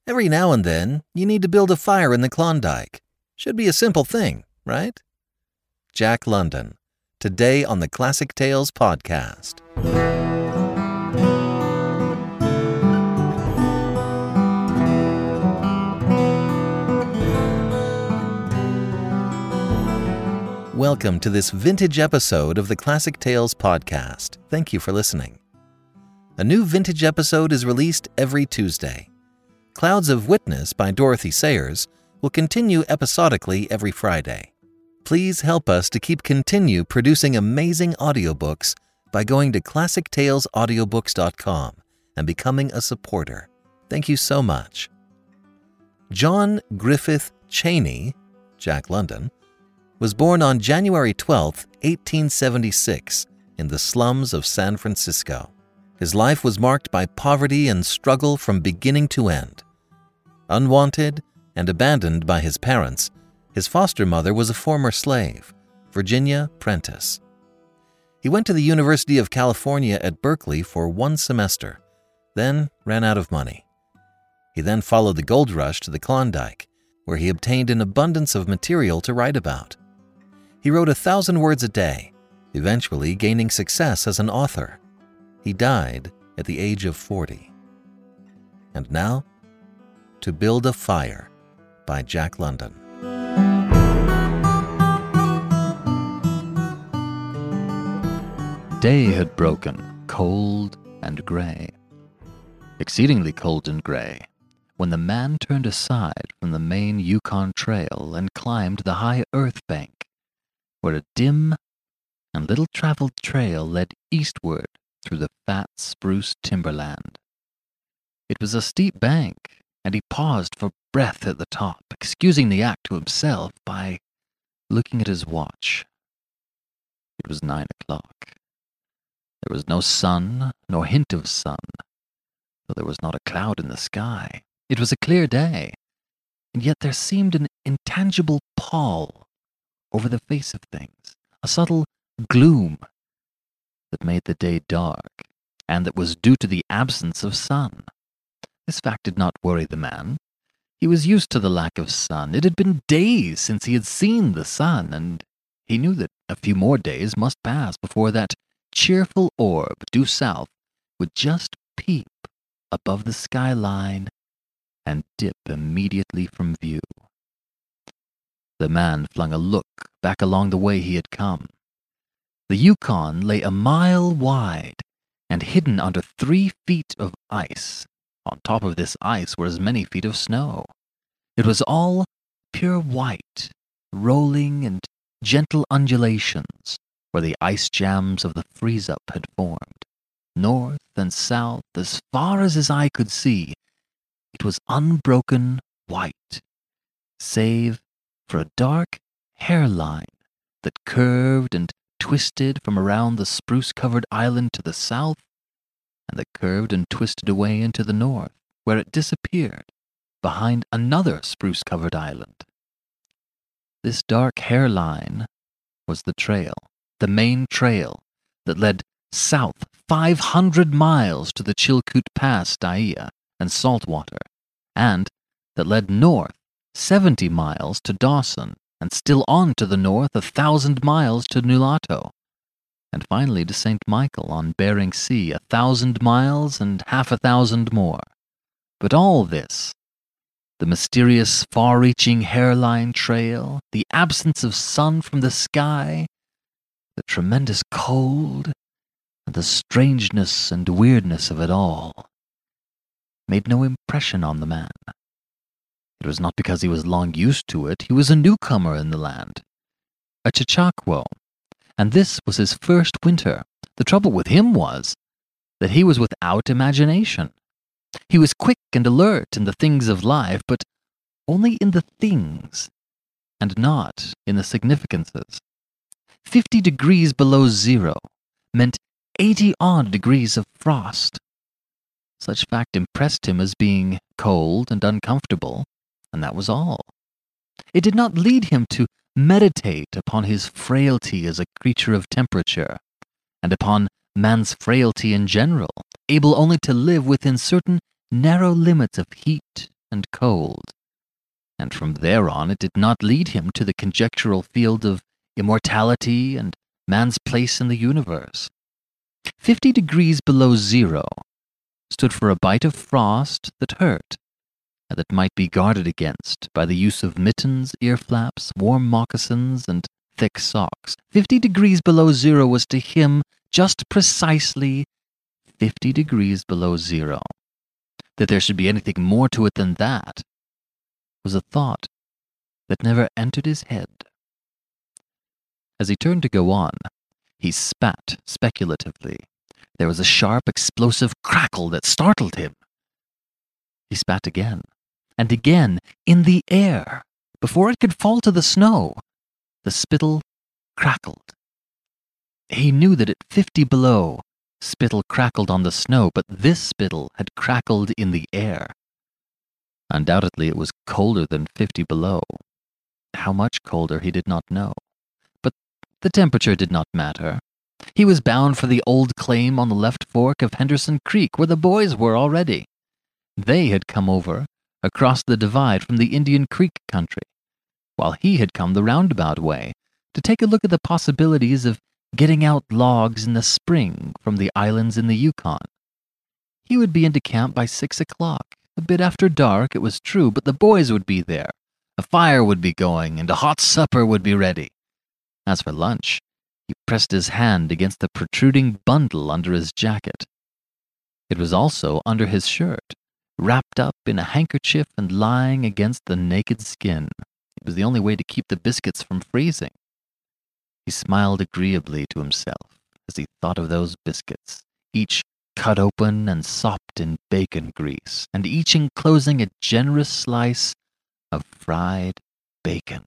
Every now and then, you need to build a fire in the Klondike. Should be a simple thing, right? Jack London, today on the Classic Tales podcast. Welcome to this vintage episode of the Classic Tales podcast. Thank you for listening. A new vintage episode is released every Tuesday. Clouds of Witness by Dorothy Sayers will continue episodically every Friday. Please help us to continue producing amazing audiobooks by going to ClassicTalesAudiobooks.com and becoming a supporter. Thank you so much. John Griffith Cheney, Jack London, was born on January 12, 1876, in the slums of San Francisco. His life was marked by poverty and struggle from beginning to end. Unwanted and abandoned by his parents, his foster mother was a former slave, Virginia Prentice. He went to the University of California at Berkeley for 1 semester, then ran out of money. He then followed the gold rush to the Klondike, where he obtained an abundance of material to write about. He wrote 1,000 words a day, eventually gaining success as an author. He died at the age of 40. And now, To Build a Fire by Jack London. Day had broken, cold and gray. Exceedingly cold and gray, when the man turned aside from the main Yukon Trail and climbed the high earth bank, where a dim and little-traveled trail led eastward through the fat spruce timberland. It was a steep bank, and he paused for breath at the top, excusing the act to himself by looking at his watch. It was 9 o'clock. There was no sun, nor hint of sun, though there was not a cloud in the sky. It was a clear day, and yet there seemed an intangible pall over the face of things, a subtle gloom that made the day dark, and that was due to the absence of sun. This fact did not worry the man. He was used to the lack of sun. It had been days since he had seen the sun, and he knew that a few more days must pass before that cheerful orb due south would just peep above the skyline and dip immediately from view. The man flung a look back along the way he had come. The Yukon lay a mile wide and hidden under 3 feet of ice. On top of this ice were as many feet of snow. It was all pure white, rolling in gentle undulations where the ice jams of the freeze-up had formed. North and south, as far as his eye could see, it was unbroken white, save for a dark hairline that curved and twisted from around the spruce-covered island to the south, and that curved and twisted away into the north, where it disappeared behind another spruce-covered island. This dark hairline was the trail, the main trail that led south 500 miles to the Chilkoot Pass, Dyea, and Saltwater, and that led north 70 miles to Dawson, and still on to the north 1,000 miles to Nulato, and finally to St. Michael on Bering Sea, 1,000 miles and half 1,000 more. But all this, the mysterious far-reaching hairline trail, the absence of sun from the sky, the tremendous cold, and the strangeness and weirdness of it all, made no impression on the man. It was not because he was long used to it. He was a newcomer in the land, a Chechakwo, and this was his first winter. The trouble with him was that he was without imagination. He was quick and alert in the things of life, but only in the things, and not in the significances. 50 degrees below zero meant 80-odd degrees of frost. Such fact impressed him as being cold and uncomfortable, and that was all. It did not lead him to meditate upon his frailty as a creature of temperature, and upon man's frailty in general, able only to live within certain narrow limits of heat and cold. And from there on it did not lead him to the conjectural field of immortality and man's place in the universe. 50 degrees below zero stood for a bite of frost that hurt, and that might be guarded against by the use of mittens, ear flaps, warm moccasins, and thick socks. 50 degrees below zero was to him just precisely 50 degrees below zero. That there should be anything more to it than that was a thought that never entered his head. As he turned to go on, he spat speculatively. There was a sharp, explosive crackle that startled him. He spat again, and again, in the air. Before it could fall to the snow, the spittle crackled. He knew that at 50 below, spittle crackled on the snow, but this spittle had crackled in the air. Undoubtedly it was colder than 50 below. How much colder he did not know. But the temperature did not matter. He was bound for the old claim on the left fork of Henderson Creek, where the boys were already. They had come over, across the divide from the Indian Creek country, while he had come the roundabout way, to take a look at the possibilities of getting out logs in the spring from the islands in the Yukon. He would be into camp by 6 o'clock. A bit after dark, it was true, but the boys would be there. A fire would be going, and a hot supper would be ready. As for lunch, he pressed his hand against the protruding bundle under his jacket. It was also under his shirt, wrapped up in a handkerchief and lying against the naked skin. It was the only way to keep the biscuits from freezing. He smiled agreeably to himself as he thought of those biscuits, each cut open and sopped in bacon grease, and each enclosing a generous slice of fried bacon.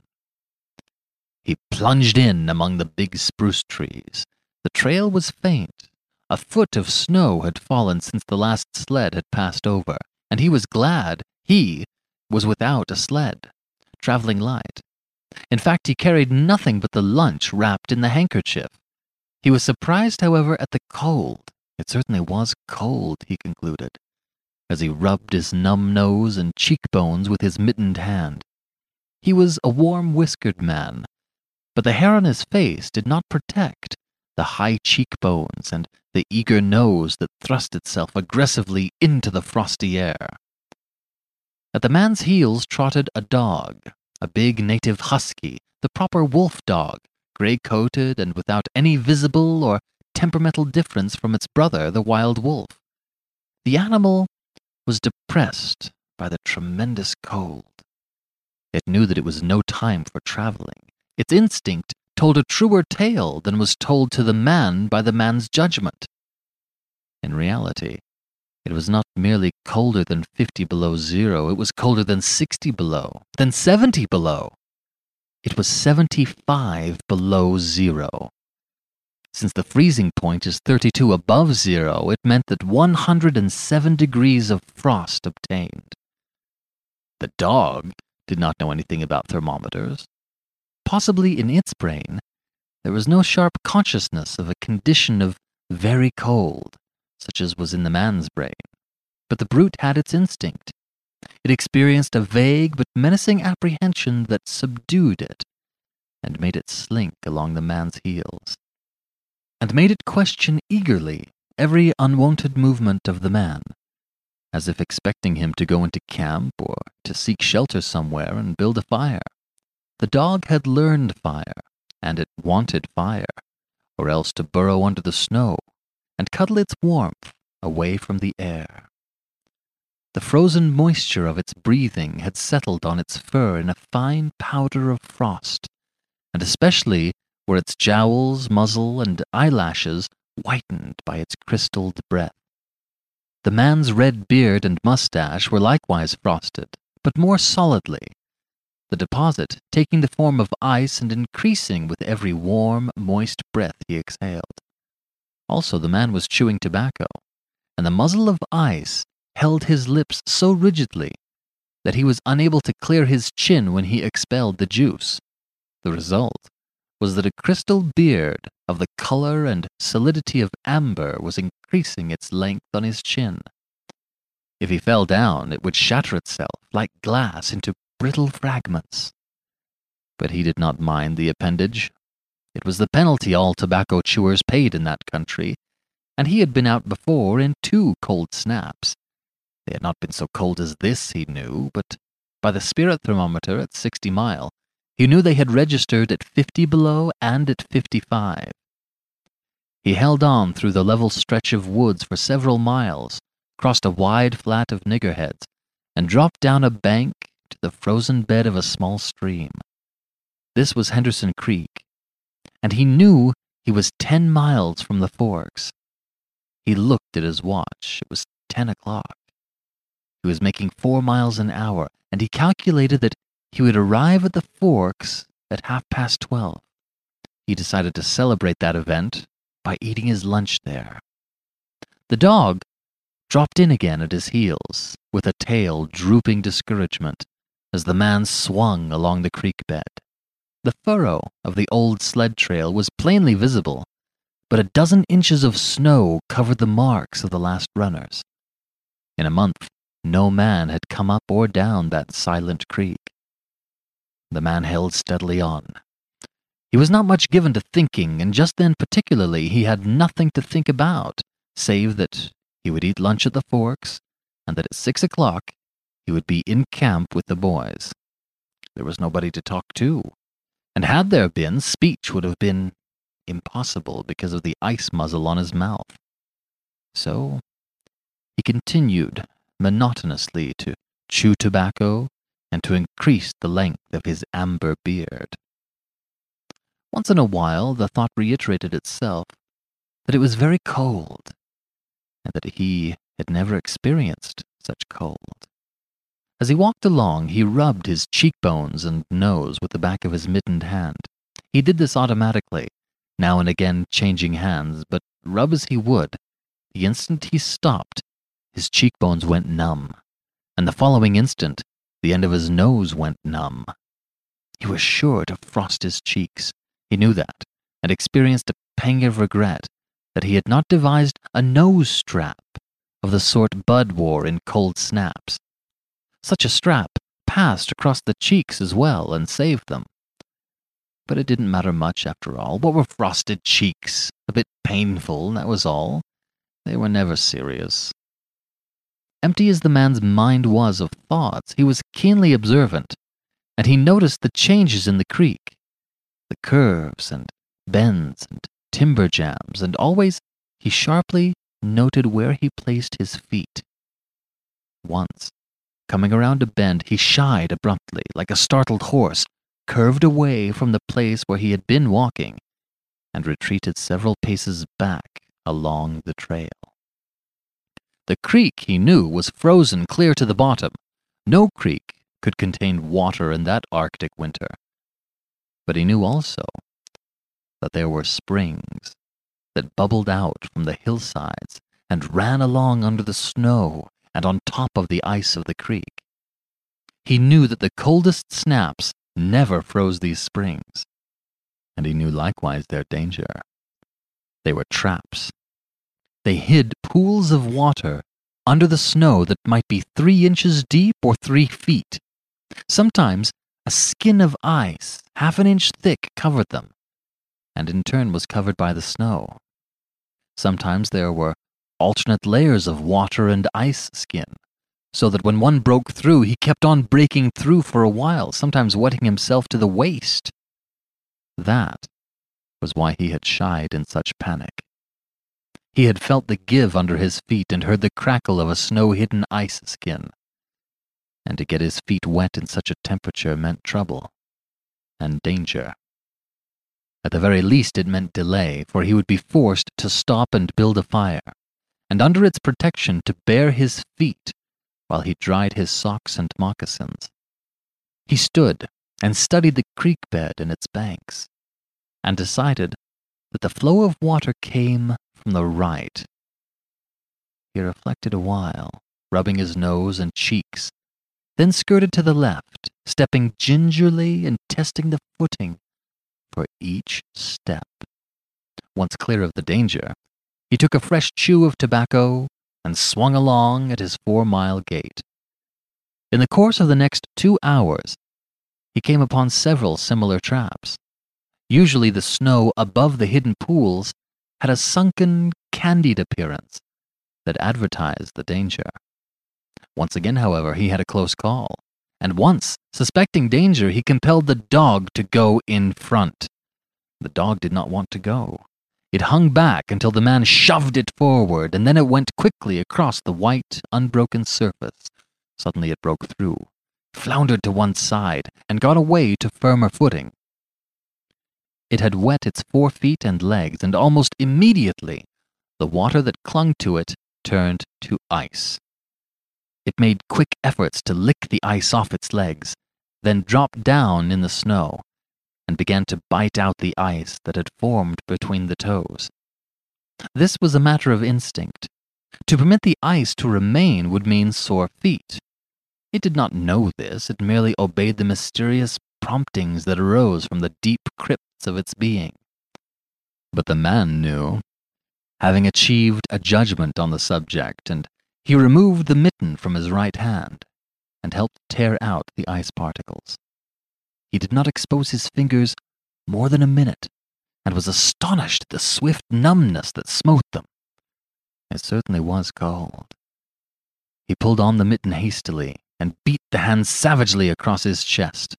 He plunged in among the big spruce trees. The trail was faint. A foot of snow had fallen since the last sled had passed over, and he was glad he was without a sled, traveling light. In fact, he carried nothing but the lunch wrapped in the handkerchief. He was surprised, however, at the cold. It certainly was cold, he concluded, as he rubbed his numb nose and cheekbones with his mittened hand. He was a warm-whiskered man, but the hair on his face did not protect the high cheekbones and the eager nose that thrust itself aggressively into the frosty air. At the man's heels trotted a dog, a big native husky, the proper wolf dog, gray-coated and without any visible or temperamental difference from its brother, the wild wolf. The animal was depressed by the tremendous cold. It knew that it was no time for traveling. Its instinct told a truer tale than was told to the man by the man's judgment. In reality, it was not merely colder than 50 below zero, it was colder than 60 below, than 70 below. It was 75 below zero. Since the freezing point is 32 above zero, it meant that 107 degrees of frost obtained. The dog did not know anything about thermometers. Possibly in its brain, there was no sharp consciousness of a condition of very cold, such as was in the man's brain. But the brute had its instinct. It experienced a vague but menacing apprehension that subdued it, and made it slink along the man's heels, and made it question eagerly every unwonted movement of the man, as if expecting him to go into camp or to seek shelter somewhere and build a fire. The dog had learned fire, and it wanted fire, or else to burrow under the snow and cuddle its warmth away from the air. The frozen moisture of its breathing had settled on its fur in a fine powder of frost, and especially were its jowls, muzzle, and eyelashes whitened by its crystalled breath. The man's red beard and mustache were likewise frosted, but more solidly, the deposit taking the form of ice and increasing with every warm, moist breath he exhaled. Also, the man was chewing tobacco, and the muzzle of ice held his lips so rigidly that he was unable to clear his chin when he expelled the juice. The result was that a crystal beard of the color and solidity of amber was increasing its length on his chin. If he fell down, it would shatter itself, like glass, into brittle fragments. But he did not mind the appendage. It was the penalty all tobacco chewers paid in that country, and he had been out before in 2 cold snaps. They had not been so cold as this, he knew, but by the spirit thermometer at 60 Mile, he knew they had registered at 50 below and at 55. He held on through the level stretch of woods for several miles, crossed a wide flat of niggerheads, and dropped down a bank to the frozen bed of a small stream. This was Henderson Creek, and he knew he was 10 miles from the Forks. He looked at his watch. It was 10 o'clock. He was making 4 miles an hour, and he calculated that he would arrive at the Forks at 12:30. He decided to celebrate that event by eating his lunch there. The dog dropped in again at his heels, with a tail drooping discouragement, as the man swung along the creek bed. The furrow of the old sled trail was plainly visible, but a dozen inches of snow covered the marks of the last runners. In a month, no man had come up or down that silent creek. The man held steadily on. He was not much given to thinking, and just then particularly he had nothing to think about, save that he would eat lunch at the Forks, and that at 6 o'clock he would be in camp with the boys. There was nobody to talk to, and had there been, speech would have been impossible because of the ice muzzle on his mouth. So he continued monotonously to chew tobacco and to increase the length of his amber beard. Once in a while the thought reiterated itself that it was very cold, and that he had never experienced such cold. As he walked along, he rubbed his cheekbones and nose with the back of his mittened hand. He did this automatically, now and again changing hands, but rub as he would, the instant he stopped, his cheekbones went numb, and the following instant, the end of his nose went numb. He was sure to frost his cheeks. He knew that, and experienced a pang of regret that he had not devised a nose strap of the sort Bud wore in cold snaps. Such a strap passed across the cheeks as well and saved them. But it didn't matter much after all. What were frosted cheeks? A bit painful, that was all. They were never serious. Empty as the man's mind was of thoughts, he was keenly observant, and he noticed the changes in the creek, the curves and bends and timber jams, and always he sharply noted where he placed his feet. Once, coming around a bend, he shied abruptly, like a startled horse, curved away from the place where he had been walking, and retreated several paces back along the trail. The creek, he knew, was frozen clear to the bottom. No creek could contain water in that Arctic winter. But he knew also that there were springs that bubbled out from the hillsides and ran along under the snow and on top of the ice of the creek. He knew that the coldest snaps never froze these springs, and he knew likewise their danger. They were traps. They hid pools of water under the snow that might be 3 inches deep or 3 feet. Sometimes a skin of ice, 1/2 inch thick, covered them, and in turn was covered by the snow. Sometimes there were alternate layers of water and ice skin, so that when one broke through, he kept on breaking through for a while, sometimes wetting himself to the waist. That was why he had shied in such panic. He had felt the give under his feet and heard the crackle of a snow-hidden ice skin. And to get his feet wet in such a temperature meant trouble and danger. At the very least it meant delay, for he would be forced to stop and build a fire, and under its protection to bare his feet while he dried his socks and moccasins. He stood and studied the creek bed and its banks, and decided that the flow of water came from the right. He reflected a while, rubbing his nose and cheeks, then skirted to the left, stepping gingerly and testing the footing for each step. Once clear of the danger, he took a fresh chew of tobacco and swung along at his 4-mile gait. In the course of the next 2 hours, he came upon several similar traps. Usually the snow above the hidden pools had a sunken, candied appearance that advertised the danger. Once again, however, he had a close call, and once, suspecting danger, he compelled the dog to go in front. The dog did not want to go. It hung back until the man shoved it forward, and then it went quickly across the white, unbroken surface. Suddenly it broke through, floundered to one side, and got away to firmer footing. It had wet its 4 feet and legs, and almost immediately the water that clung to it turned to ice. It made quick efforts to lick the ice off its legs, then dropped down in the snow and began to bite out the ice that had formed between the toes. This was a matter of instinct. To permit the ice to remain would mean sore feet. It did not know this, it merely obeyed the mysterious promptings that arose from the deep crypts of its being. But the man knew, having achieved a judgment on the subject, and he removed the mitten from his right hand and helped tear out the ice particles. He did not expose his fingers more than a minute, and was astonished at the swift numbness that smote them. It certainly was cold. He pulled on the mitten hastily and beat the hand savagely across his chest.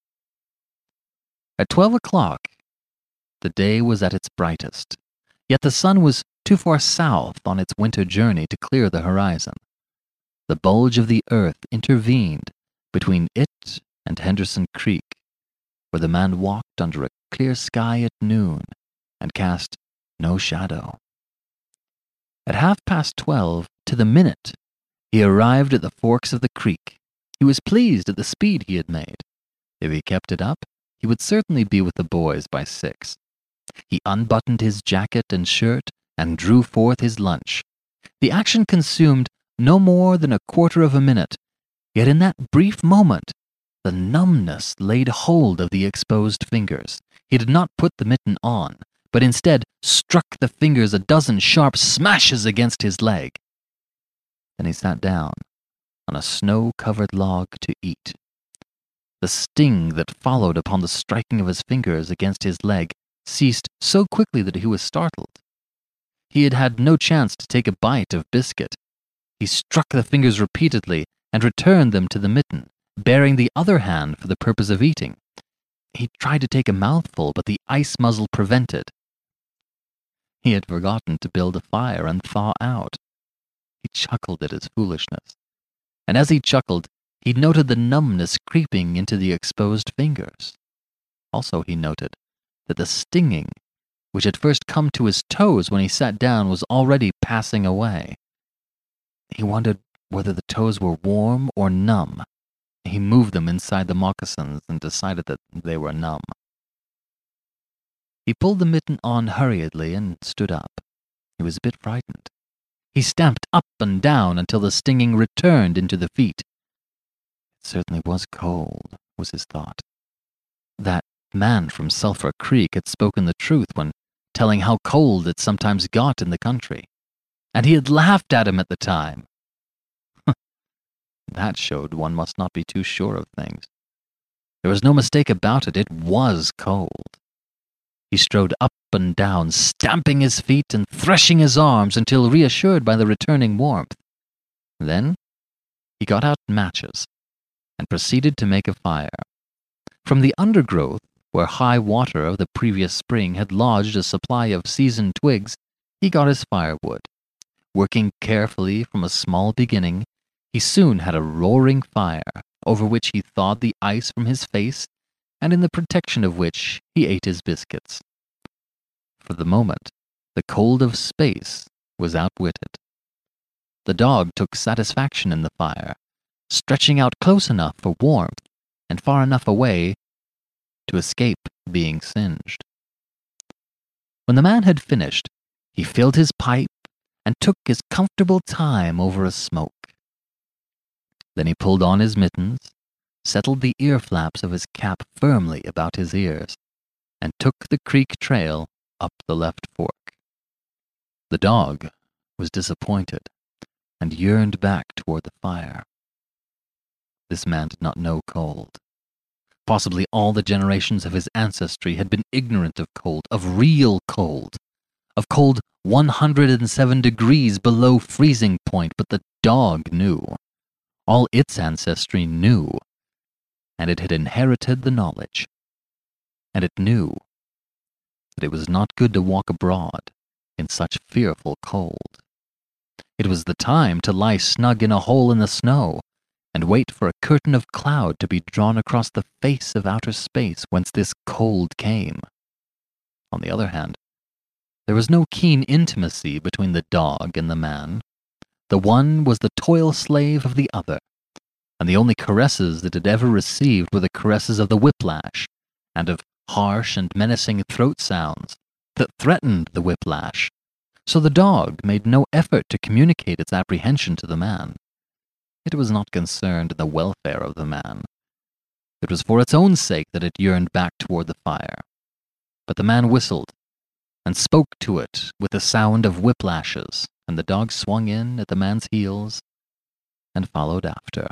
At 12 o'clock, the day was at its brightest, yet the sun was too far south on its winter journey to clear the horizon. The bulge of the earth intervened between it and Henderson Creek, where the man walked under a clear sky at noon and cast no shadow. At 12:30, to the minute, he arrived at the forks of the creek. He was pleased at the speed he had made. If he kept it up, he would certainly be with the boys by 6. He unbuttoned his jacket and shirt and drew forth his lunch. The action consumed no more than a quarter of a minute, yet in that brief moment, the numbness laid hold of the exposed fingers. He did not put the mitten on, but instead struck the fingers a dozen sharp smashes against his leg. Then he sat down on a snow-covered log to eat. The sting that followed upon the striking of his fingers against his leg ceased so quickly that he was startled. He had had no chance to take a bite of biscuit. He struck the fingers repeatedly and returned them to the mitten, baring the other hand for the purpose of eating. He tried to take a mouthful, but the ice muzzle prevented. He had forgotten to build a fire and thaw out. He chuckled at his foolishness, and as he chuckled, he noted the numbness creeping into the exposed fingers. Also he noted that the stinging, which had first come to his toes when he sat down, was already passing away. He wondered whether the toes were warm or numb. He moved them inside the moccasins and decided that they were numb. He pulled the mitten on hurriedly and stood up. He was a bit frightened. He stamped up and down until the stinging returned into the feet. It certainly was cold, was his thought. That man from Sulphur Creek had spoken the truth when telling how cold it sometimes got in the country, and he had laughed at him at the time. That showed one must not be too sure of things. There was no mistake about it, it was cold. He strode up and down, stamping his feet and threshing his arms until reassured by the returning warmth. Then he got out matches and proceeded to make a fire. From the undergrowth, where high water of the previous spring had lodged a supply of seasoned twigs, he got his firewood. Working carefully from a small beginning, he soon had a roaring fire, over which he thawed the ice from his face, and in the protection of which he ate his biscuits. For the moment, the cold of space was outwitted. The dog took satisfaction in the fire, stretching out close enough for warmth and far enough away to escape being singed. When the man had finished, he filled his pipe and took his comfortable time over a smoke. Then he pulled on his mittens, settled the ear flaps of his cap firmly about his ears, and took the creek trail up the left fork. The dog was disappointed. and yearned back toward the fire. This man did not know cold. Possibly all the generations of his ancestry had been ignorant of cold, of real cold, of cold 107 degrees below freezing point, but the dog knew. All its ancestry knew, and it had inherited the knowledge. And it knew that it was not good to walk abroad in such fearful cold. It was the time to lie snug in a hole in the snow and wait for a curtain of cloud to be drawn across the face of outer space whence this cold came. On the other hand, there was no keen intimacy between the dog and the man. The one was the toil slave of the other, and the only caresses it had ever received were the caresses of the whiplash, and of harsh and menacing throat sounds that threatened the whiplash. So the dog made no effort to communicate its apprehension to the man. It was not concerned in the welfare of the man. It was for its own sake that it yearned back toward the fire. But the man whistled, and spoke to it with the sound of whiplashes, and the dog swung in at the man's heels and followed after.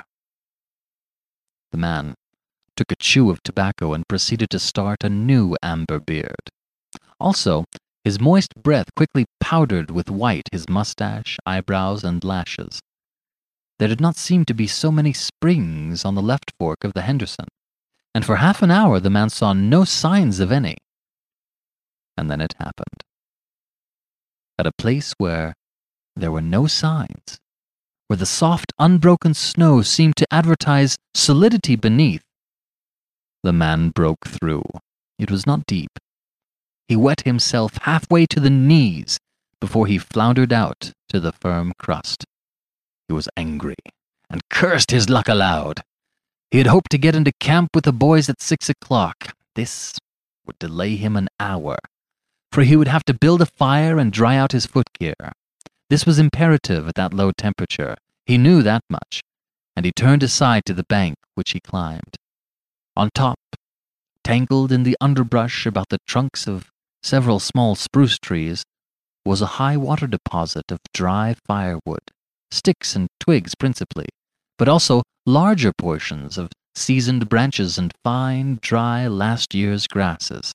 The man took a chew of tobacco and proceeded to start a new amber beard. Also, his moist breath quickly powdered with white his mustache, eyebrows, and lashes. There did not seem to be so many springs on the left fork of the Henderson, and for half an hour the man saw no signs of any. And then it happened. At a place where there were no signs, where the soft, unbroken snow seemed to advertise solidity beneath, the man broke through. It was not deep. He wet himself halfway to the knees before he floundered out to the firm crust. He was angry and cursed his luck aloud. He had hoped to get into camp with the boys at 6 o'clock. This would delay him an hour, for he would have to build a fire and dry out his footgear. This was imperative at that low temperature. He knew that much, and he turned aside to the bank, which he climbed. On top, tangled in the underbrush about the trunks of several small spruce trees, was a high water deposit of dry firewood, sticks and twigs principally, but also larger portions of seasoned branches and fine, dry, last year's grasses.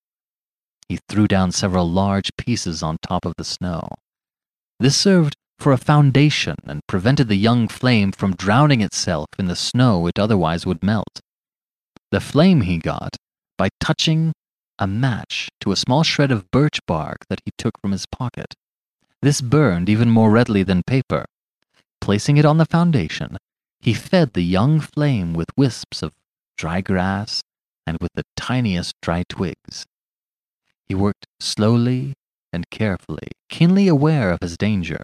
He threw down several large pieces on top of the snow. This served for a foundation and prevented the young flame from drowning itself in the snow it otherwise would melt. The flame he got by touching a match to a small shred of birch bark that he took from his pocket. This burned even more readily than paper. Placing it on the foundation, he fed the young flame with wisps of dry grass and with the tiniest dry twigs. He worked slowly and carefully, keenly aware of his danger.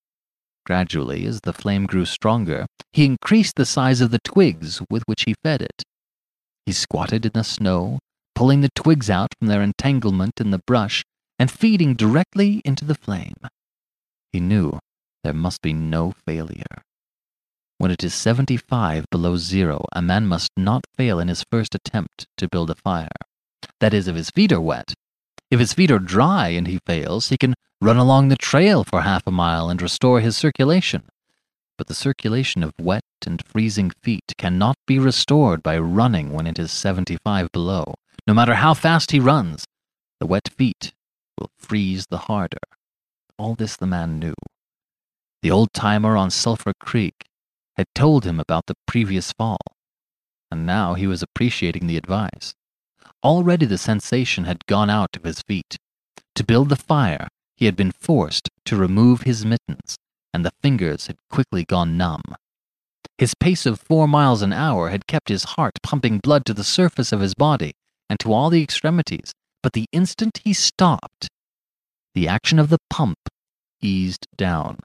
Gradually, as the flame grew stronger, he increased the size of the twigs with which he fed it. He squatted in the snow, pulling the twigs out from their entanglement in the brush and feeding directly into the flame. He knew there must be no failure. When it is 75 below zero, a man must not fail in his first attempt to build a fire. That is, if his feet are wet. If his feet are dry and he fails, he can run along the trail for half a mile and restore his circulation. But the circulation of wet and freezing feet cannot be restored by running when it is 75 below. No matter how fast he runs, the wet feet will freeze the harder. All this the man knew. The old-timer on Sulphur Creek had told him about the previous fall, and now he was appreciating the advice. Already the sensation had gone out of his feet. To build the fire, he had been forced to remove his mittens, and the fingers had quickly gone numb. His pace of 4 miles an hour had kept his heart pumping blood to the surface of his body and to all the extremities, but the instant he stopped, the action of the pump eased down.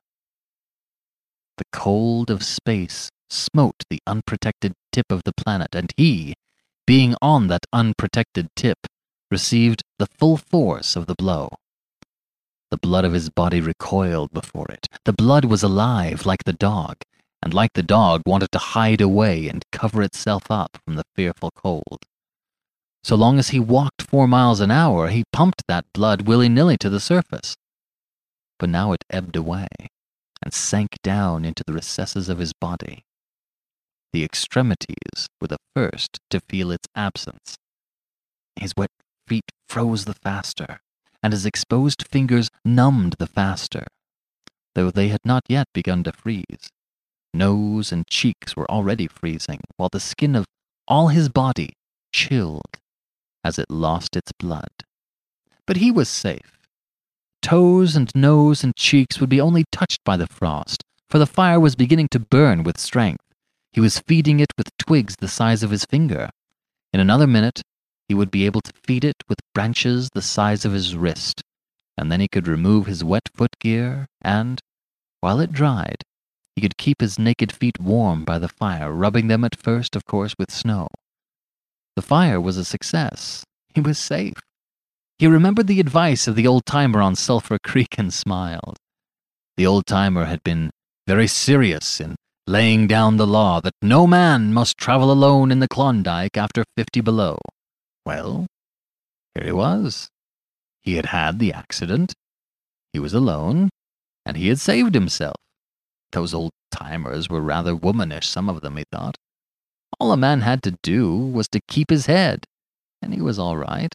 The cold of space smote the unprotected tip of the planet, and he, being on that unprotected tip, received the full force of the blow. The blood of his body recoiled before it. The blood was alive like the dog, and like the dog wanted to hide away and cover itself up from the fearful cold. So long as he walked 4 miles an hour, he pumped that blood willy-nilly to the surface. But now it ebbed away, and sank down into the recesses of his body. The extremities were the first to feel its absence. His wet feet froze the faster, and his exposed fingers numbed the faster, though they had not yet begun to freeze. Nose and cheeks were already freezing, while the skin of all his body chilled as it lost its blood. But he was safe. Toes and nose and cheeks would be only touched by the frost, for the fire was beginning to burn with strength. He was feeding it with twigs the size of his finger. In another minute, he would be able to feed it with branches the size of his wrist, and then he could remove his wet footgear, and, while it dried, he could keep his naked feet warm by the fire, rubbing them at first, of course, with snow. The fire was a success. He was safe. He remembered the advice of the old-timer on Sulphur Creek and smiled. The old-timer had been very serious in laying down the law that no man must travel alone in the Klondike after 50 below. Well, here he was. He had had the accident. He was alone, and he had saved himself. Those old-timers were rather womanish, some of them, he thought. All a man had to do was to keep his head, and he was all right.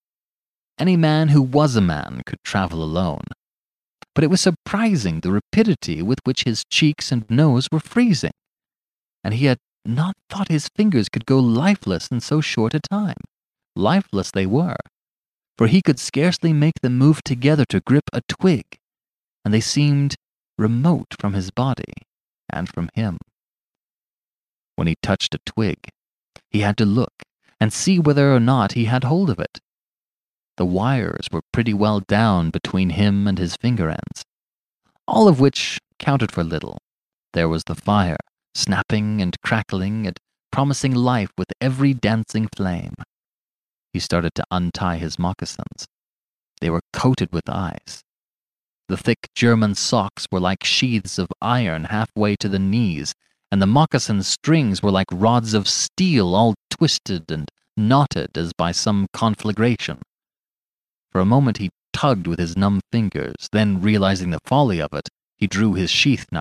Any man who was a man could travel alone. But it was surprising the rapidity with which his cheeks and nose were freezing, and he had not thought his fingers could go lifeless in so short a time. Lifeless they were, for he could scarcely make them move together to grip a twig, and they seemed remote from his body and from him. When he touched a twig, he had to look and see whether or not he had hold of it. The wires were pretty well down between him and his finger ends, all of which counted for little. There was the fire, snapping and crackling and promising life with every dancing flame. He started to untie his moccasins. They were coated with ice. The thick German socks were like sheaths of iron halfway to the knees, and the moccasin strings were like rods of steel all twisted and knotted as by some conflagration. For a moment he tugged with his numb fingers, then, realizing the folly of it, he drew his sheath knife.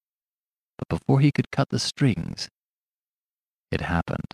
But before he could cut the strings, it happened.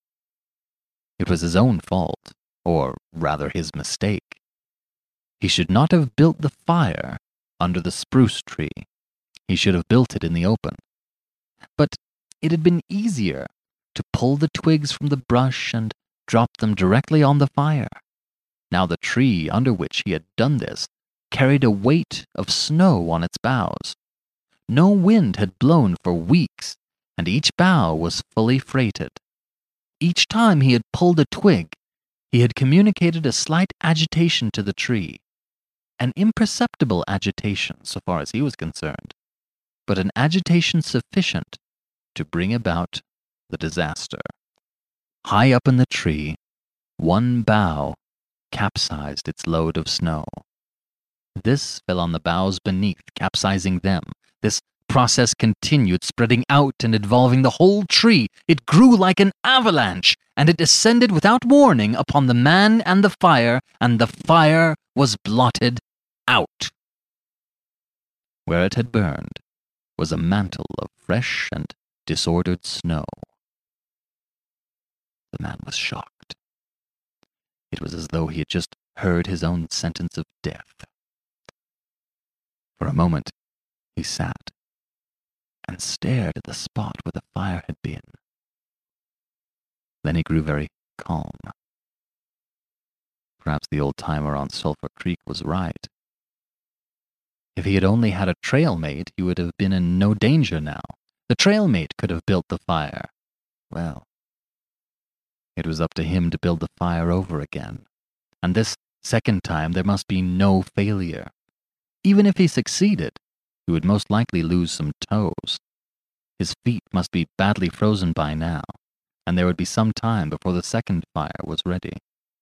It was his own fault, or rather his mistake. He should not have built the fire under the spruce tree. He should have built it in the open. But it had been easier to pull the twigs from the brush and drop them directly on the fire. Now the tree under which he had done this carried a weight of snow on its boughs. No wind had blown for weeks, and each bough was fully freighted. Each time he had pulled a twig, he had communicated a slight agitation to the tree, an imperceptible agitation so far as he was concerned, but an agitation sufficient to bring about the disaster. High up in the tree, one bough capsized its load of snow. This fell on the boughs beneath, capsizing them. This process continued, spreading out and involving the whole tree. It grew like an avalanche, and it descended without warning upon the man and the fire was blotted out. Where it had burned was a mantle of fresh and disordered snow. The man was shocked. It was as though he had just heard his own sentence of death. For a moment, he sat and stared at the spot where the fire had been. Then he grew very calm. Perhaps the old-timer on Sulphur Creek was right. If he had only had a trail mate, he would have been in no danger now. The trail mate could have built the fire. Well, it was up to him to build the fire over again. And this second time there must be no failure. Even if he succeeded, he would most likely lose some toes. His feet must be badly frozen by now, and there would be some time before the second fire was ready.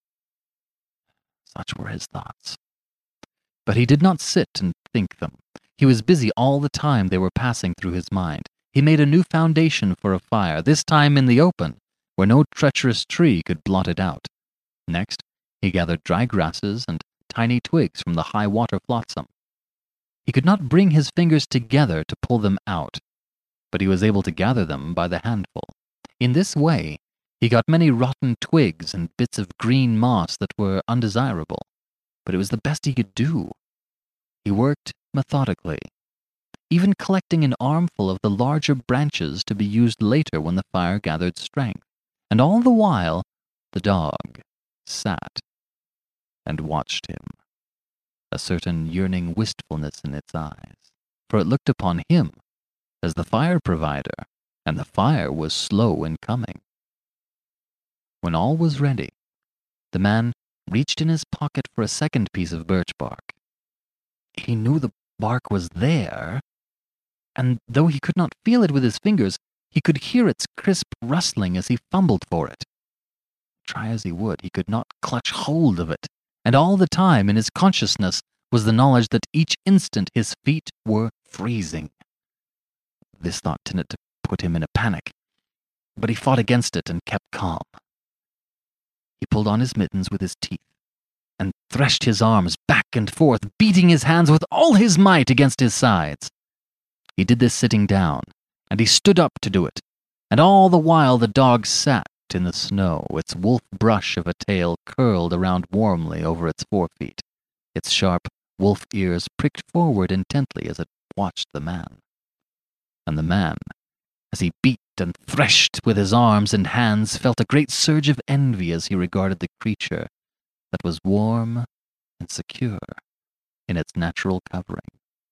Such were his thoughts. But he did not sit and think them. He was busy all the time they were passing through his mind. He made a new foundation for a fire, this time in the open, where no treacherous tree could blot it out. Next, he gathered dry grasses and tiny twigs from the high water flotsam. He could not bring his fingers together to pull them out, but he was able to gather them by the handful. In this way, he got many rotten twigs and bits of green moss that were undesirable, but it was the best he could do. He worked methodically, even collecting an armful of the larger branches to be used later when the fire gathered strength. And all the while, the dog sat and watched him, a certain yearning wistfulness in its eyes, for it looked upon him as the fire provider, and the fire was slow in coming. When all was ready, the man reached in his pocket for a second piece of birch bark. He knew the bark was there, and though he could not feel it with his fingers, he could hear its crisp rustling as he fumbled for it. Try as he would, he could not clutch hold of it, and all the time in his consciousness was the knowledge that each instant his feet were freezing. This thought tended to put him in a panic, but he fought against it and kept calm. He pulled on his mittens with his teeth and threshed his arms back and forth, beating his hands with all his might against his sides. He did this sitting down, and he stood up to do it, and all the while the dog sat in the snow, its wolf brush of a tail curled around warmly over its forefeet, its sharp wolf ears pricked forward intently as it watched the man. And the man, as he beat and threshed with his arms and hands, felt a great surge of envy as he regarded the creature that was warm and secure in its natural covering.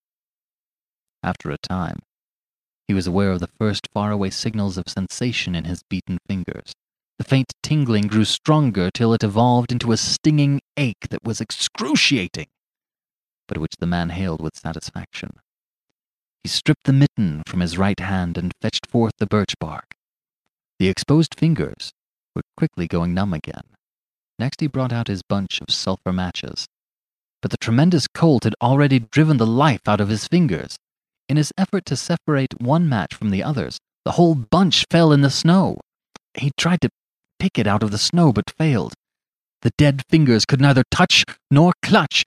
After a time, he was aware of the first faraway signals of sensation in his beaten fingers. The faint tingling grew stronger till it evolved into a stinging ache that was excruciating, but which the man hailed with satisfaction. He stripped the mitten from his right hand and fetched forth the birch bark. The exposed fingers were quickly going numb again. Next he brought out his bunch of sulphur matches, but the tremendous cold had already driven the life out of his fingers. In his effort to separate one match from the others, the whole bunch fell in the snow. He tried to pick it out of the snow, but failed. The dead fingers could neither touch nor clutch.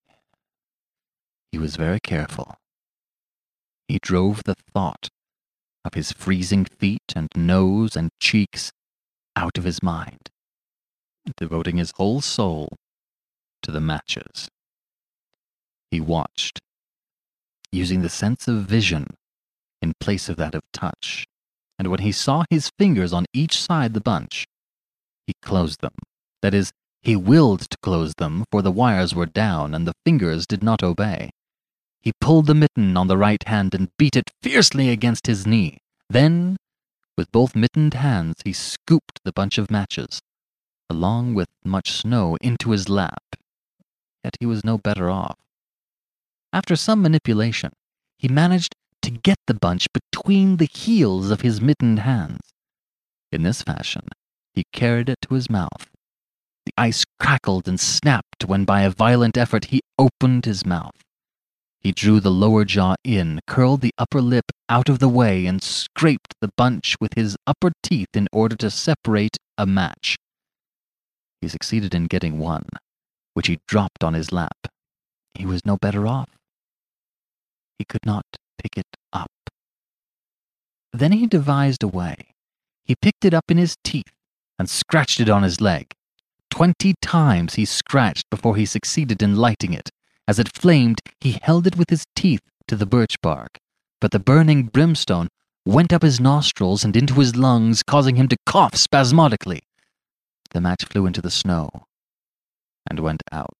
He was very careful. He drove the thought of his freezing feet and nose and cheeks out of his mind, devoting his whole soul to the matches. He watched, using the sense of vision in place of that of touch, and when he saw his fingers on each side the bunch, he closed them. That is, he willed to close them, for the wires were down and the fingers did not obey. He pulled the mitten on the right hand and beat it fiercely against his knee. Then, with both mittened hands, he scooped the bunch of matches, along with much snow, into his lap. Yet he was no better off. After some manipulation, he managed to get the bunch between the heels of his mittened hands. In this fashion, he carried it to his mouth. The ice crackled and snapped when by a violent effort he opened his mouth. He drew the lower jaw in, curled the upper lip out of the way, and scraped the bunch with his upper teeth in order to separate a match. He succeeded in getting one, which he dropped on his lap. He was no better off. He could not pick it up. Then he devised a way. He picked it up in his teeth and scratched it on his leg. 20 times he scratched before he succeeded in lighting it. As it flamed, he held it with his teeth to the birch bark, but the burning brimstone went up his nostrils and into his lungs, causing him to cough spasmodically. The match flew into the snow and went out.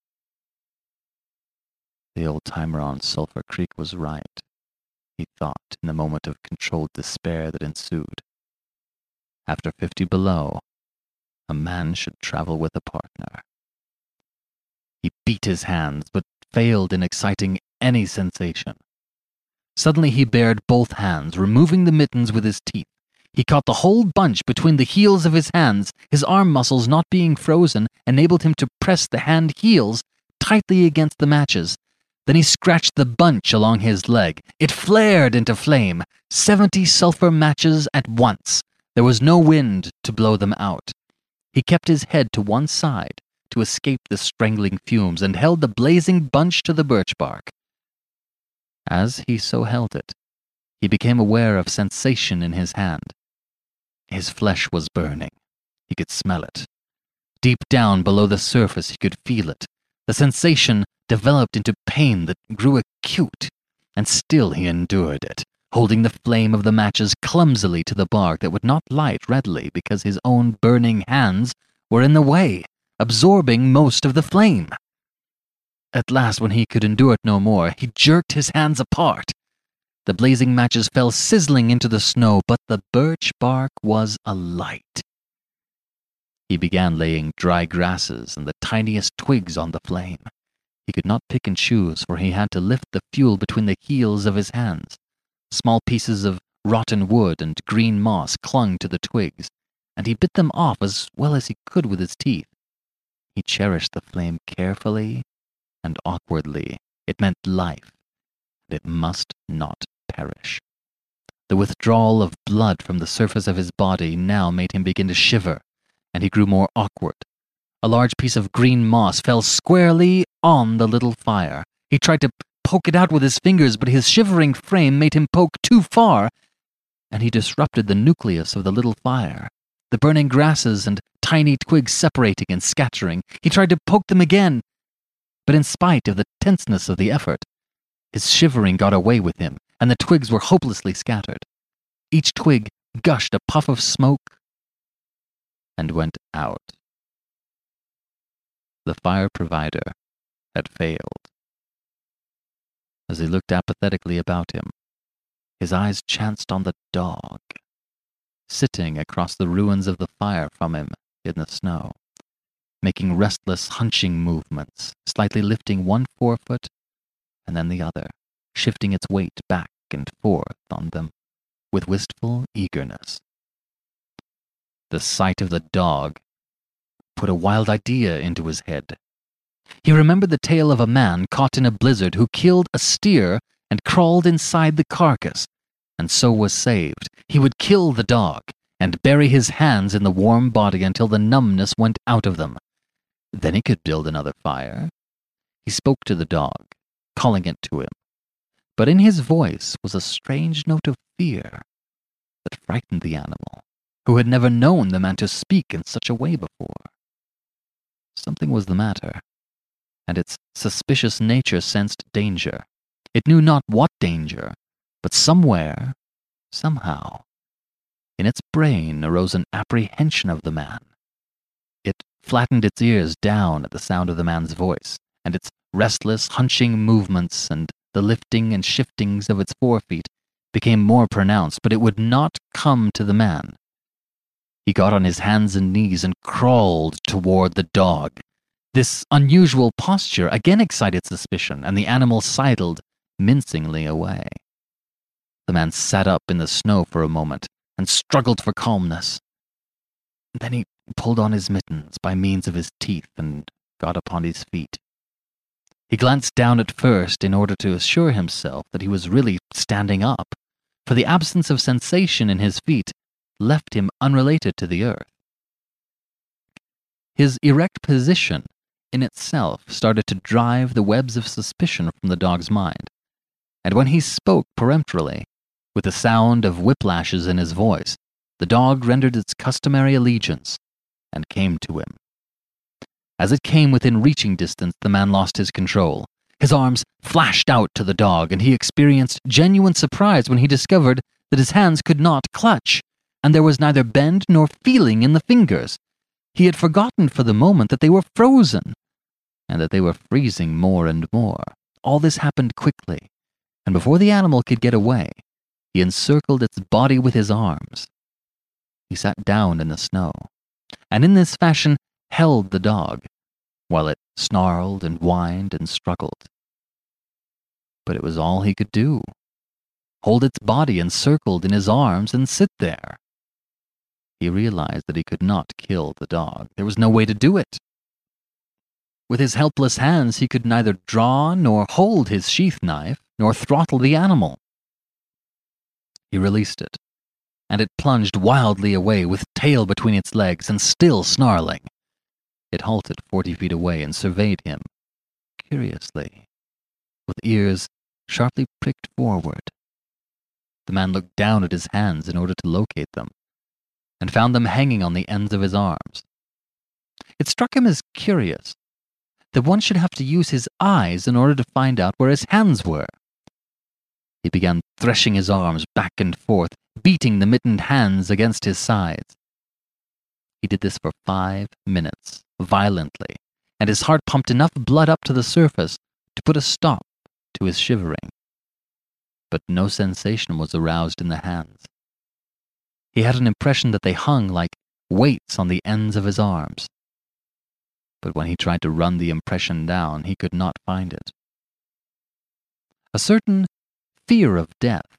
The old-timer on Sulphur Creek was right, he thought in the moment of controlled despair that ensued. After 50 below, a man should travel with a partner. He beat his hands, but failed in exciting any sensation. Suddenly he bared both hands, removing the mittens with his teeth. He caught the whole bunch between the heels of his hands. His arm muscles, not being frozen, enabled him to press the hand heels tightly against the matches. Then he scratched the bunch along his leg. It flared into flame. 70 sulphur matches at once. There was no wind to blow them out. He kept his head to one side to escape the strangling fumes and held the blazing bunch to the birch bark. As he so held it, he became aware of sensation in his hand. His flesh was burning. He could smell it. Deep down below the surface, he could feel it. The sensation developed into pain that grew acute, and still he endured it, holding the flame of the matches clumsily to the bark that would not light readily because his own burning hands were in the way, absorbing most of the flame. At last, when he could endure it no more, he jerked his hands apart. The blazing matches fell sizzling into the snow, but the birch bark was alight. He began laying dry grasses and the tiniest twigs on the flame. He could not pick and choose, for he had to lift the fuel between the heels of his hands. Small pieces of rotten wood and green moss clung to the twigs, and he bit them off as well as he could with his teeth. He cherished the flame carefully and awkwardly. It meant life, and it must not perish. The withdrawal of blood from the surface of his body now made him begin to shiver, and he grew more awkward. A large piece of green moss fell squarely on the little fire. He tried to poke it out with his fingers, but his shivering frame made him poke too far, and he disrupted the nucleus of the little fire. The burning grasses and tiny twigs separating and scattering. He tried to poke them again, but in spite of the tenseness of the effort, his shivering got away with him, and the twigs were hopelessly scattered. Each twig gushed a puff of smoke and went out. The fire provider had failed. As he looked apathetically about him, his eyes chanced on the dog, sitting across the ruins of the fire from him in the snow, making restless hunching movements, slightly lifting one forefoot and then the other, shifting its weight back and forth on them with wistful eagerness. The sight of the dog put a wild idea into his head. He remembered the tale of a man caught in a blizzard who killed a steer and crawled inside the carcass, and so was saved. He would kill the dog and bury his hands in the warm body until the numbness went out of them. Then he could build another fire. He spoke to the dog, calling it to him, but in his voice was a strange note of fear that frightened the animal, who had never known the man to speak in such a way before. Something was the matter, and its suspicious nature sensed danger. It knew not what danger, but somewhere, somehow, in its brain arose an apprehension of the man. It flattened its ears down at the sound of the man's voice, and its restless, hunching movements and the lifting and shiftings of its forefeet became more pronounced, but it would not come to the man. He got on his hands and knees and crawled toward the dog. This unusual posture again excited suspicion, and the animal sidled mincingly away. The man sat up in the snow for a moment and struggled for calmness. Then he pulled on his mittens by means of his teeth and got upon his feet. He glanced down at first in order to assure himself that he was really standing up, for the absence of sensation in his feet left him unrelated to the earth. His erect position in itself started to drive the webs of suspicion from the dog's mind, and when he spoke peremptorily, with the sound of whiplashes in his voice, the dog rendered its customary allegiance and came to him. As it came within reaching distance, the man lost his control. His arms flashed out to the dog, and he experienced genuine surprise when he discovered that his hands could not clutch, and there was neither bend nor feeling in the fingers. He had forgotten for the moment that they were frozen, and that they were freezing more and more. All this happened quickly, and before the animal could get away, he encircled its body with his arms. He sat down in the snow, and in this fashion held the dog, while it snarled and whined and struggled. But it was all he could do. Hold its body encircled in his arms and sit there. He realized that he could not kill the dog. There was no way to do it. With his helpless hands, he could neither draw nor hold his sheath knife, nor throttle the animal. He released it, and it plunged wildly away with tail between its legs and still snarling. It halted 40 feet away and surveyed him, curiously, with ears sharply pricked forward. The man looked down at his hands in order to locate them, and found them hanging on the ends of his arms. It struck him as curious that one should have to use his eyes in order to find out where his hands were. He began threshing his arms back and forth, beating the mittened hands against his sides. He did this for 5 minutes, violently, and his heart pumped enough blood up to the surface to put a stop to his shivering. But no sensation was aroused in the hands. He had an impression that they hung like weights on the ends of his arms. But when he tried to run the impression down, he could not find it. A certain fear of death,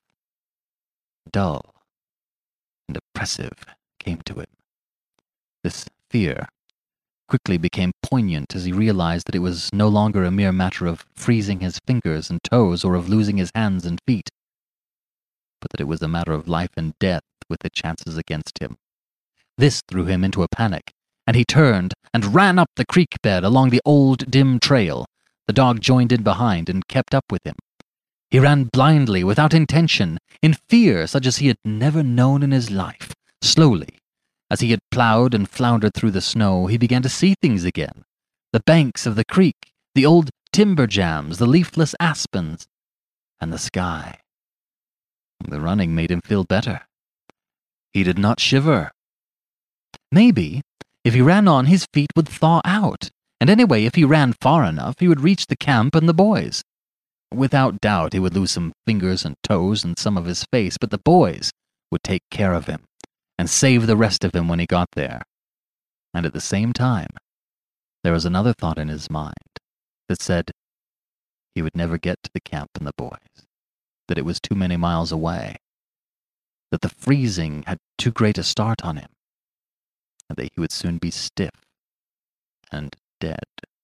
dull and oppressive, came to him. This fear quickly became poignant as he realized that it was no longer a mere matter of freezing his fingers and toes or of losing his hands and feet, but that it was a matter of life and death with the chances against him. This threw him into a panic, and he turned and ran up the creek bed along the old dim trail. The dog joined in behind and kept up with him. He ran blindly, without intention, in fear such as he had never known in his life. Slowly, as he had plowed and floundered through the snow, he began to see things again. The banks of the creek, the old timber jams, the leafless aspens, and the sky. The running made him feel better. He did not shiver. Maybe, if he ran on, his feet would thaw out, and anyway, if he ran far enough, he would reach the camp and the boys. Without doubt, he would lose some fingers and toes and some of his face, but the boys would take care of him and save the rest of him when he got there. And at the same time, there was another thought in his mind that said he would never get to the camp and the boys, that it was too many miles away, that the freezing had too great a start on him, and that he would soon be stiff and dead.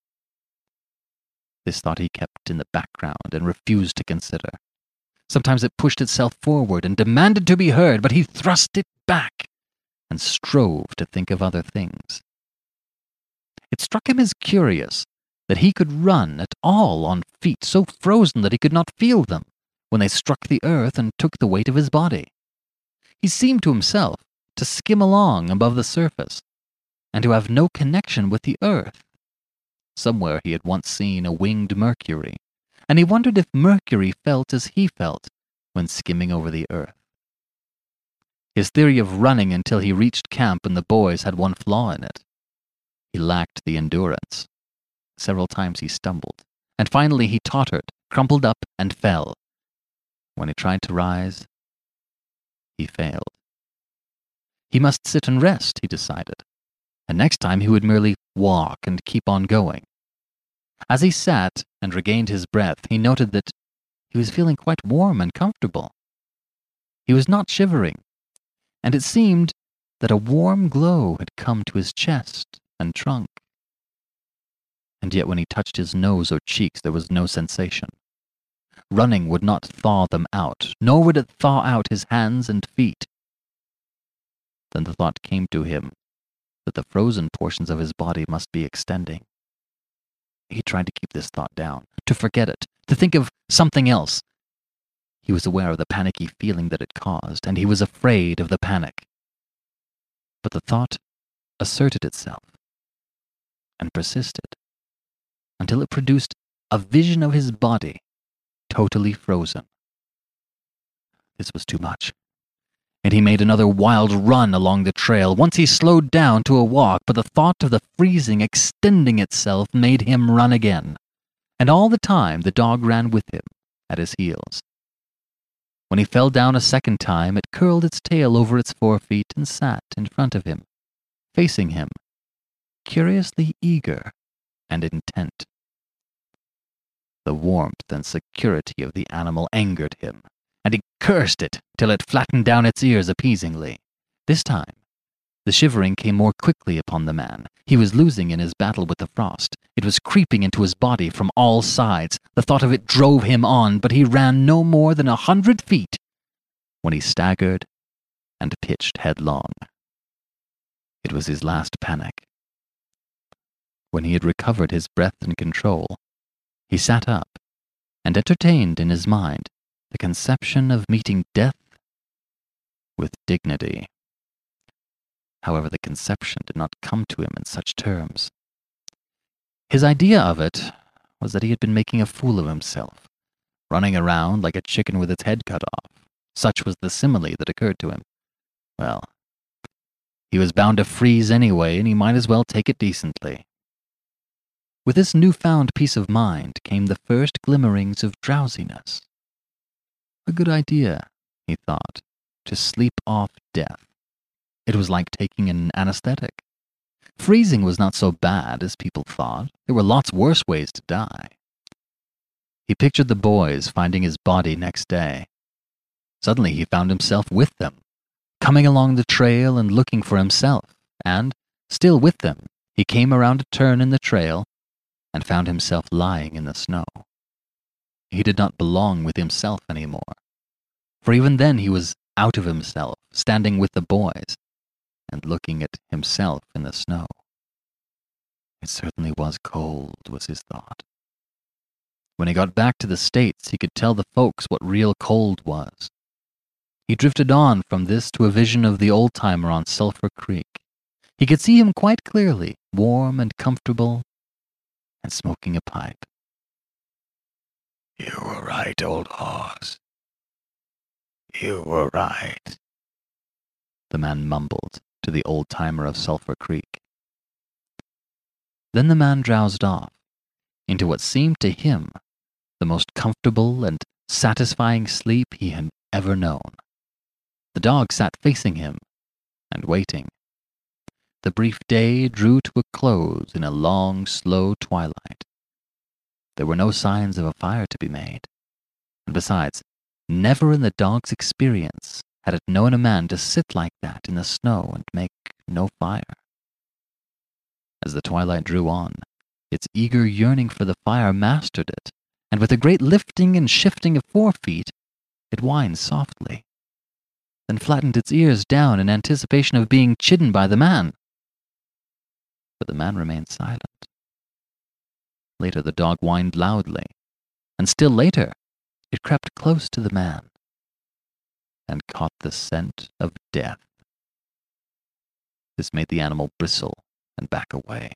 This thought he kept in the background and refused to consider. Sometimes it pushed itself forward and demanded to be heard, but he thrust it back and strove to think of other things. It struck him as curious that he could run at all on feet so frozen that he could not feel them when they struck the earth and took the weight of his body. He seemed to himself to skim along above the surface and to have no connection with the earth. Somewhere he had once seen a winged Mercury, and he wondered if Mercury felt as he felt when skimming over the earth. His theory of running until he reached camp and the boys had one flaw in it. He lacked the endurance. Several times he stumbled, and finally he tottered, crumpled up, and fell. When he tried to rise, he failed. He must sit and rest, he decided, and next time he would merely walk and keep on going. As he sat and regained his breath, he noted that he was feeling quite warm and comfortable. He was not shivering, and it seemed that a warm glow had come to his chest and trunk. And yet when he touched his nose or cheeks, there was no sensation. Running would not thaw them out, nor would it thaw out his hands and feet. Then the thought came to him that the frozen portions of his body must be extending. He tried to keep this thought down, to forget it, to think of something else. He was aware of the panicky feeling that it caused, and he was afraid of the panic. But the thought asserted itself and persisted until it produced a vision of his body totally frozen. This was too much, and he made another wild run along the trail. Once he slowed down to a walk, but the thought of the freezing extending itself made him run again, and all the time the dog ran with him at his heels. When he fell down a second time, it curled its tail over its forefeet and sat in front of him, facing him, curiously eager and intent. The warmth and security of the animal angered him, and he cursed it till it flattened down its ears appeasingly. This time, the shivering came more quickly upon the man. He was losing in his battle with the frost. It was creeping into his body from all sides. The thought of it drove him on, but he ran no more than 100 feet when he staggered and pitched headlong. It was his last panic. When he had recovered his breath and control, he sat up and entertained in his mind the conception of meeting death with dignity. However, the conception did not come to him in such terms. His idea of it was that he had been making a fool of himself, running around like a chicken with its head cut off. Such was the simile that occurred to him. Well, he was bound to freeze anyway, and he might as well take it decently. With this newfound peace of mind came the first glimmerings of drowsiness. A good idea, he thought, to sleep off death. It was like taking an anesthetic. Freezing was not so bad as people thought. There were lots worse ways to die. He pictured the boys finding his body next day. Suddenly he found himself with them, coming along the trail and looking for himself, and, still with them, he came around a turn in the trail and found himself lying in the snow. He did not belong with himself any more, for even then he was out of himself, standing with the boys, and looking at himself in the snow. It certainly was cold, was his thought. When he got back to the States, he could tell the folks what real cold was. He drifted on from this to a vision of the old-timer on Sulphur Creek. He could see him quite clearly, warm and comfortable, and smoking a pipe. "You were right, old horse. You were right," the man mumbled to the old-timer of Sulphur Creek. Then the man drowsed off into what seemed to him the most comfortable and satisfying sleep he had ever known. The dog sat facing him and waiting. The brief day drew to a close in a long, slow twilight. There were no signs of a fire to be made, and besides, never in the dog's experience had it known a man to sit like that in the snow and make no fire. As the twilight drew on, its eager yearning for the fire mastered it, and with a great lifting and shifting of forefeet, it whined softly, then flattened its ears down in anticipation of being chidden by the man. But the man remained silent. Later the dog whined loudly, and still later it crept close to the man and caught the scent of death. This made the animal bristle and back away.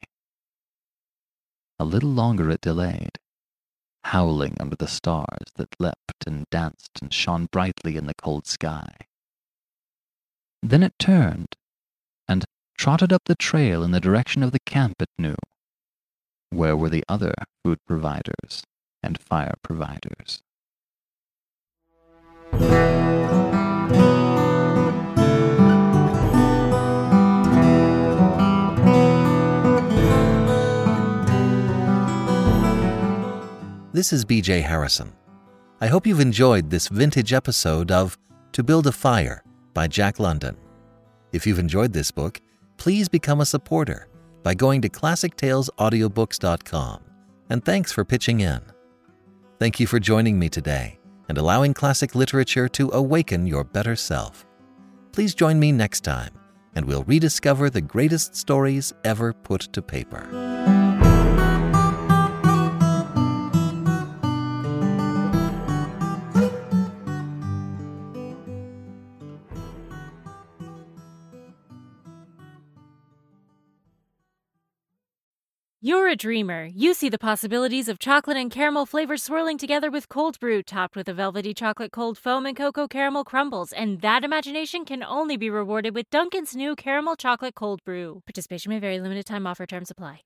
A little longer it delayed, howling under the stars that leapt and danced and shone brightly in the cold sky. Then it turned and trotted up the trail in the direction of the camp it knew. Where were the other food providers and fire providers? This is BJ Harrison. I hope you've enjoyed this vintage episode of To Build a Fire by Jack London. If you've enjoyed this book, please become a supporter by going to ClassicTalesAudiobooks.com, and thanks for pitching in. Thank you for joining me today and allowing classic literature to awaken your better self. Please join me next time, and we'll rediscover the greatest stories ever put to paper. You're a dreamer. You see the possibilities of chocolate and caramel flavors swirling together with cold brew, topped with a velvety chocolate cold foam and cocoa caramel crumbles, and that imagination can only be rewarded with Dunkin's new caramel chocolate cold brew. Participation may vary. Limited time offer. Terms apply.